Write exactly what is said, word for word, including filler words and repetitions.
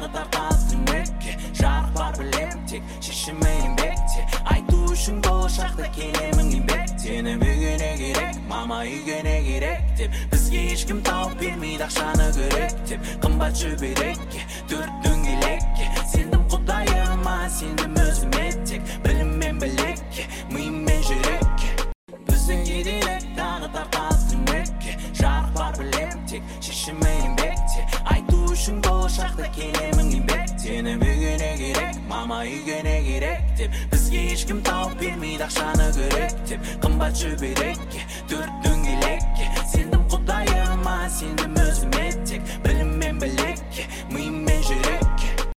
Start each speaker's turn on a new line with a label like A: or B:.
A: Tağını tartaldın ökке Жарық бар білем тек шешімейін бекте Айту үшін болашақта келемін еңбек Сені бүгіне керек мама үйгене керек деп Бізге ешкім тауып бермейді ақшаны көрек деп Қымбат жіберекке төрт дөңгелекке Сендім құдайыма сендім өзіме тек Білім мен білекке миым мен жүрекке Біздің кедерек тағы тарталдың өкке Жарық бар білем тек шешімейін бекте Айту үшін болашақта келемін еңбек Сені бүгіне керек мама үйгене керек деп Бізге ешкім тауып бермейді ақшаны көрек деп Қымбат жіберекке төрт дөңгелекке Сендім құдайыма сендім өзіме